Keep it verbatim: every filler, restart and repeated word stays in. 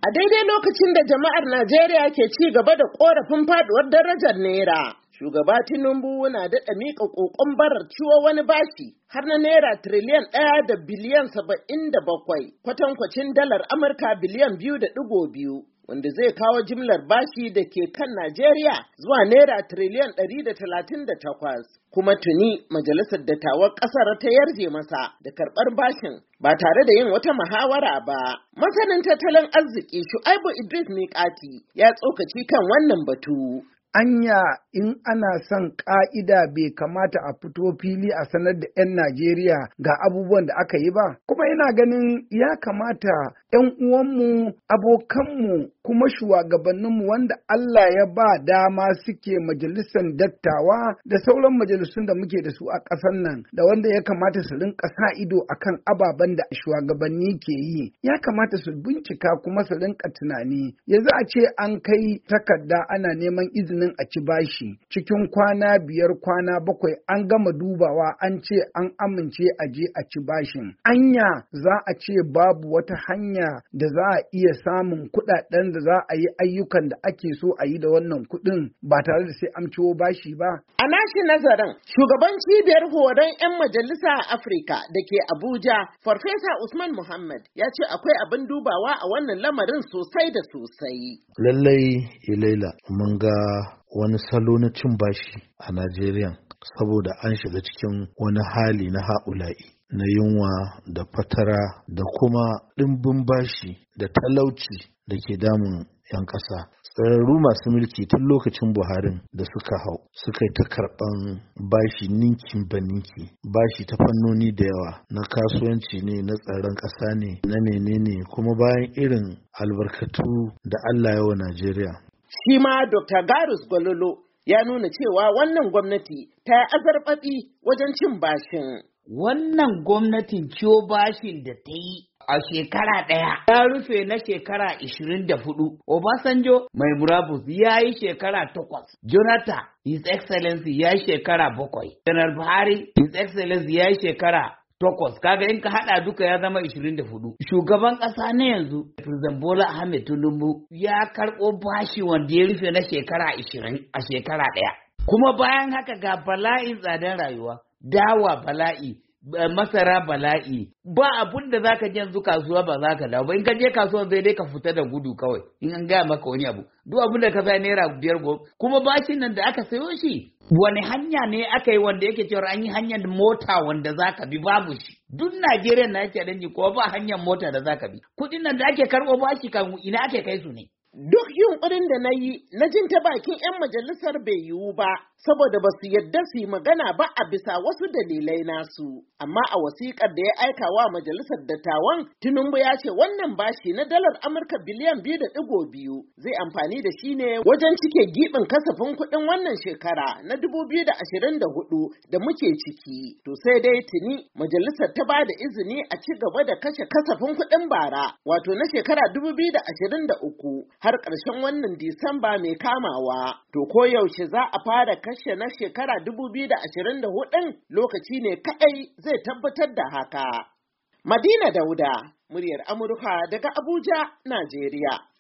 A daidai lokacin da jama'ar Najeriya ke ci gaba da ƙorafin faɗuwar darajar Naira, shugaba Tinubu na daɗa miƙa ƙoƙon barar ciwo wani bashi har na Naira tiriliyan ɗaya da biliyan saba'in da bakwai, kwatankwacin dalar Amurka biliyan biyu da ɗigo biyu. Wanda zai kawo jimlar bashi da ke kan Najeriya zuwa Naira tiriliyan ɗari da talatin da takwas. Kuma tuni Majalisar Dattawan ƙasar ta yarje masa da karɓar bashin ba tare da yin wata muhawara ba. Masanin tattalin arziki Shu'aibu Idris Miƙati ya tsokaci kan wannan batu. Anya in ana son ƙa'ida bai kamata a fito fili a sanar da 'yan Najeriya ga abubuwan da aka yi ba? Kuma ina ganin ya kamata 'yan uwanmu, abokanmu, kuma shugabanninmu wanda Allah ya ba dama suke majalisar dattawa da sauran majalisun da muke da su a ƙasar nan, da wanda ya kamata su rinka sa ido akan ababen da shugabanni ke yi. Ya kamata su bincika kuma su rinka tunani. Yanzu a ce an kai takarda ana neman izinin a ci bashi cikin kwana biyar kwana bakwai an gama dubawa an ce an amince a je a ci bashin. Anya za a ce babu wata hanya da za a iya samun kuɗaɗen da za a yi ayyukan da ake so a yi da wannan kuɗin ba tare da sai an ciwo bashi ba. A nashi nazarin, shugaban cibiyar horon 'yan majalisa a Afirka da ke Abuja, Farfesa Usman Muhammad ya ce akwai abin dubawa a wannan lamarin sosai da sosai. Lallai Ilaila mun ga wani salo na cin bashi a Najeriya saboda an shiga cikin wani hali na ha'ula'i na yunwa da fatara da kuma ɗimbin bashi da talauci da ke damun 'yan ƙasa. Tsararru masu mulki tun lokacin Buharin da suka hau suka yi ta karɓan bashi ninkin ba ninki, bashi ta fannoni da yawa, na kasuwanci ne, na tsaron ƙasa ne, na menene, kuma bayan irin albarkatu da Allah ya wa Najeriya. Shi ma Dokta Garus Gololo ya nuna cewa wannan gwamnati ta yi azarbaɓi wajen cin bashin. Wannan gwamnatin ciwo bashin da ta yi a shekara ɗaya ya rufe na shekara ishirin da hudu. Obasanjo mai murabus ya yi shekara takwas. Jonathan, His Excellency, ya yi shekara bakwai. Janar Buhari, His Excellency, ya yi shekara takwas. Kaga in ka haɗa duka ya zama ishirin da hudu. Shugaban ƙasa na yanzu, President Bola Ahmed Tinubu, ya karɓo bashi wanda ya rufe na shekara ishirin a shekara ɗaya. Kuma bayan haka ga bala'in tsadar rayuwa, dawa bala'i, masara bala'i, ba abun da zaka je yanzu kasuwa ba za ka dawo ba. In ka je kasuwa zai dai ka fita da gudu kawai in an gaya maka wani abu. Duk abun da ka sai naira biyar go. Kuma bashin nan da aka sayo shi, wani hanya ne aka yi wanda yake cewa an yi hanyar mota wanda za ka bi, babu shi. Duk Najeriya na yake danji ko ba hanyar mota da za ka bi. Kuɗin nan da ake karɓo bashi kan ina ake kai su ne? Duk yunƙurin da na yi na jin ta bakin 'yan majalisar bai yiwu ba, saboda ba su yadda su yi magana ba a bisa wasu dalilai nasu. Amma a wasiƙar da ya aika wa majalisar dattawan, Tinubu ya ce wannan bashi na dalar Amurka biliyan biyu da ɗigo biyu zai amfani da shi ne wajen cike giɓin kasafin kuɗin wannan shekara na dubu biyu da ashirin da hudu da muke ciki. To sai dai tuni majalisar ta ba da izini a ci gaba da kashe kasafin kuɗin bara, wato na shekara dubu biyu da ashirin da uku. Har ƙarshen wannan Disamba mai kamawa. To ko yaushe za a fara kashe na shekara dubu biyu da ashirin da hudun lokaci ne kaɗai zai tabbatar da haka. Madina Dauda, muryar Amurka daga Abuja, Najeriya.